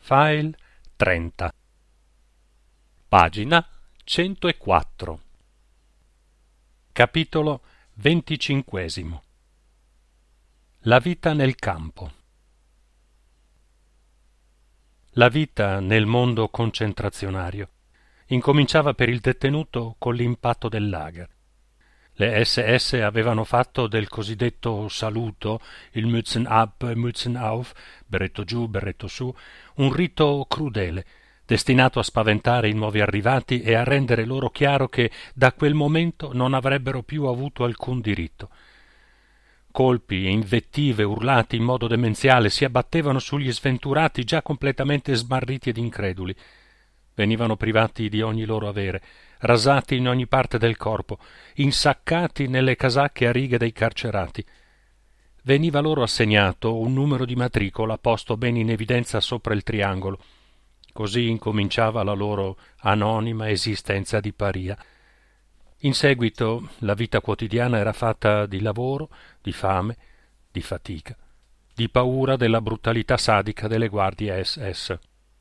File 30. Pagina 104. Capitolo 25. La vita nel campo. La vita nel mondo concentrazionario incominciava per il detenuto con l'impatto del lager. Le SS avevano fatto del cosiddetto saluto, il Mützen ab, Mützen auf, berretto giù, berretto su, un rito crudele, destinato a spaventare i nuovi arrivati e a rendere loro chiaro che da quel momento non avrebbero più avuto alcun diritto. Colpi e invettive urlati in modo demenziale si abbattevano sugli sventurati già completamente smarriti ed increduli. Venivano privati di ogni loro avere, rasati in ogni parte del corpo, insaccati nelle casacche a righe dei carcerati. Veniva loro assegnato un numero di matricola posto ben in evidenza sopra il triangolo. Così incominciava la loro anonima esistenza di paria. In seguito la vita quotidiana era fatta di lavoro, di fame, di fatica, di paura della brutalità sadica delle guardie SS.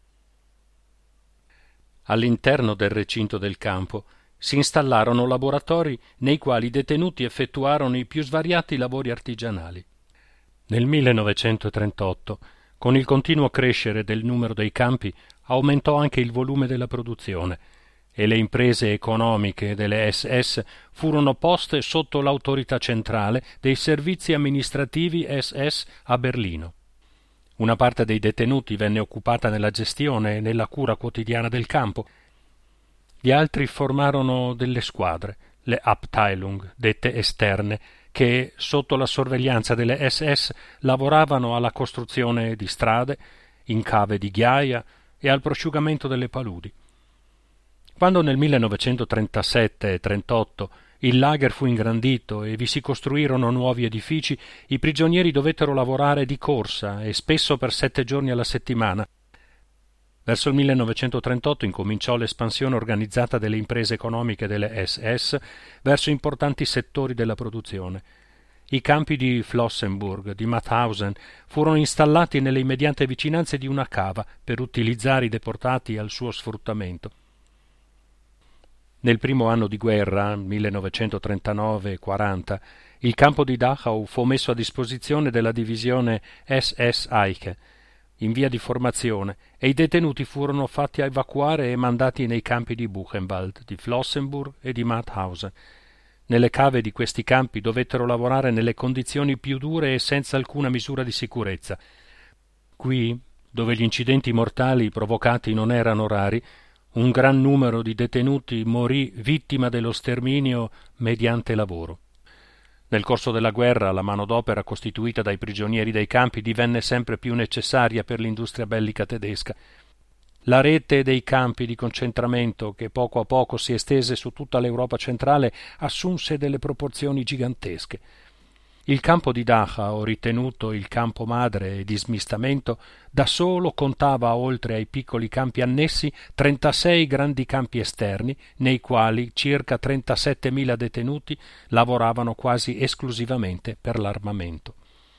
All'interno del recinto del campo si installarono laboratori nei quali i detenuti effettuarono i più svariati lavori artigianali. Nel 1938, con il continuo crescere del numero dei campi, aumentò anche il volume della produzione e le imprese economiche delle SS furono poste sotto l'autorità centrale dei servizi amministrativi SS a Berlino. Una parte dei detenuti venne occupata nella gestione e nella cura quotidiana del campo. Gli altri formarono delle squadre, le Abteilung, dette esterne, che, sotto la sorveglianza delle SS, lavoravano alla costruzione di strade, in cave di ghiaia e al prosciugamento delle paludi. Quando nel 1937 e 38 il lager fu ingrandito e vi si costruirono nuovi edifici, i prigionieri dovettero lavorare di corsa e spesso per 7 giorni alla settimana. Verso il 1938 incominciò l'espansione organizzata delle imprese economiche delle SS verso importanti settori della produzione. I campi di Flossenburg, di Mauthausen, furono installati nelle immediate vicinanze di una cava per utilizzare i deportati al suo sfruttamento. Nel primo anno di guerra, 1939-40, il campo di Dachau fu messo a disposizione della divisione SS Eiche, in via di formazione, e i detenuti furono fatti evacuare e mandati nei campi di Buchenwald, di Flossenburg e di Mauthausen. Nelle cave di questi campi dovettero lavorare nelle condizioni più dure e senza alcuna misura di sicurezza. Qui, dove gli incidenti mortali provocati non erano rari, un gran numero di detenuti morì vittima dello sterminio mediante lavoro. Nel corso della guerra la manodopera costituita dai prigionieri dei campi divenne sempre più necessaria per l'industria bellica tedesca. La rete dei campi di concentramento, che poco a poco si estese su tutta l'Europa centrale, assunse delle proporzioni gigantesche. Il campo di Dachau, ritenuto il campo madre di smistamento, da solo contava, oltre ai piccoli campi annessi, 36 grandi campi esterni, nei quali circa 37.000 detenuti lavoravano quasi esclusivamente per l'armamento.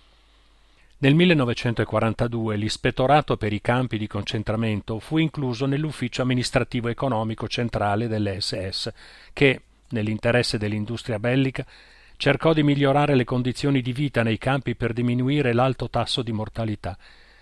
Nel 1942 l'ispettorato per i campi di concentramento fu incluso nell'ufficio amministrativo economico centrale delle SS, che, nell'interesse dell'industria bellica, cercò di migliorare le condizioni di vita nei campi per diminuire l'alto tasso di mortalità.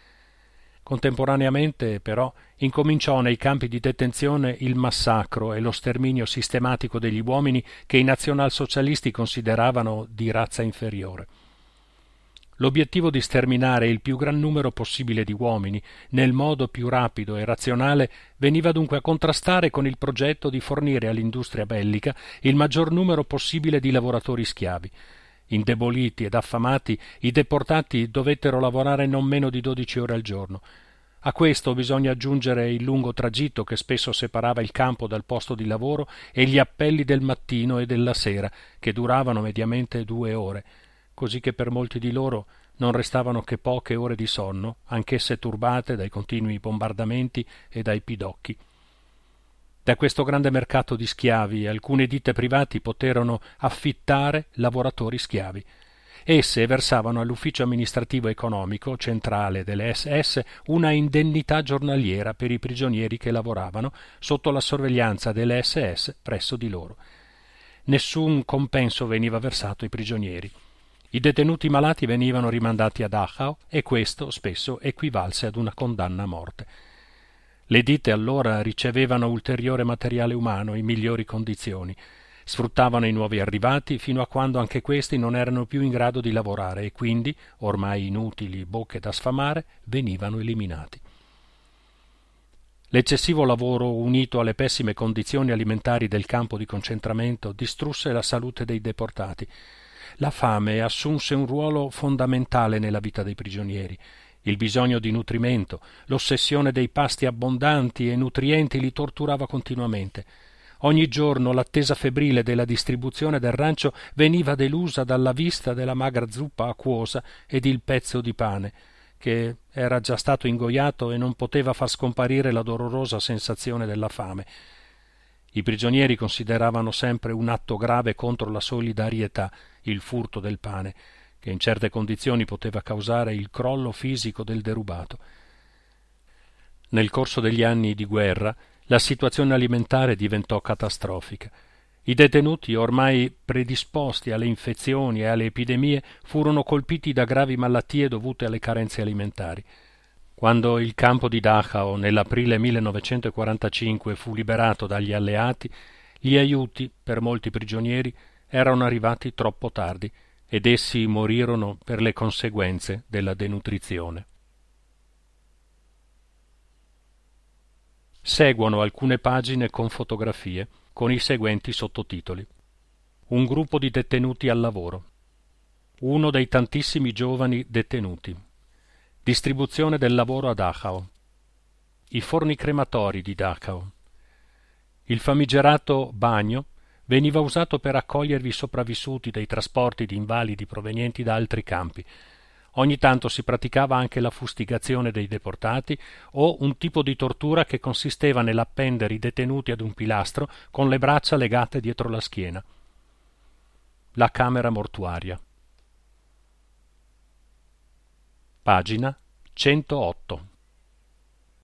Contemporaneamente, però, incominciò nei campi di detenzione il massacro e lo sterminio sistematico degli uomini che i nazionalsocialisti consideravano di razza inferiore. L'obiettivo di sterminare il più gran numero possibile di uomini nel modo più rapido e razionale veniva dunque a contrastare con il progetto di fornire all'industria bellica il maggior numero possibile di lavoratori schiavi. Indeboliti ed affamati, i deportati dovettero lavorare non meno di 12 ore al giorno. A questo bisogna aggiungere il lungo tragitto che spesso separava il campo dal posto di lavoro e gli appelli del mattino e della sera, che duravano mediamente 2 ore. Così che per molti di loro non restavano che poche ore di sonno, anch'esse turbate dai continui bombardamenti e dai pidocchi. Da questo grande mercato di schiavi alcune ditte privati poterono affittare lavoratori schiavi Esse versavano all'ufficio amministrativo economico centrale delle SS una indennità giornaliera per i prigionieri che lavoravano sotto la sorveglianza delle SS presso di loro. Nessun compenso veniva versato ai prigionieri. I detenuti malati venivano rimandati a Dachau e questo spesso equivalse ad una condanna a morte. Le ditte allora ricevevano ulteriore materiale umano in migliori condizioni, sfruttavano i nuovi arrivati fino a quando anche questi non erano più in grado di lavorare e quindi, ormai inutili bocche da sfamare, venivano eliminati. L'eccessivo lavoro unito alle pessime condizioni alimentari del campo di concentramento distrusse la salute dei deportati. La fame assunse un ruolo fondamentale nella vita dei prigionieri. Il bisogno di nutrimento, l'ossessione dei pasti abbondanti e nutrienti li torturava continuamente. Ogni giorno l'attesa febbrile della distribuzione del rancio veniva delusa dalla vista della magra zuppa acquosa ed il pezzo di pane, che era già stato ingoiato e non poteva far scomparire la dolorosa sensazione della fame. I prigionieri consideravano sempre un atto grave contro la solidarietà il furto del pane, che in certe condizioni poteva causare il crollo fisico del derubato. Nel corso degli anni di guerra la situazione alimentare diventò catastrofica. I detenuti, ormai predisposti alle infezioni e alle epidemie, furono colpiti da gravi malattie dovute alle carenze alimentari. Quando il campo di Dachau nell'aprile 1945 fu liberato dagli alleati, gli aiuti per molti prigionieri erano arrivati troppo tardi ed essi morirono per le conseguenze della denutrizione. Seguono alcune pagine con fotografie con i seguenti sottotitoli. Un gruppo di detenuti al lavoro. Uno dei tantissimi giovani detenuti. Distribuzione del lavoro a Dachau. I forni crematori di Dachau. Il famigerato bagno veniva usato per accogliervi i sopravvissuti dei trasporti di invalidi provenienti da altri campi. Ogni tanto si praticava anche la fustigazione dei deportati o un tipo di tortura che consisteva nell'appendere i detenuti ad un pilastro con le braccia legate dietro la schiena. La camera mortuaria. Pagina 108.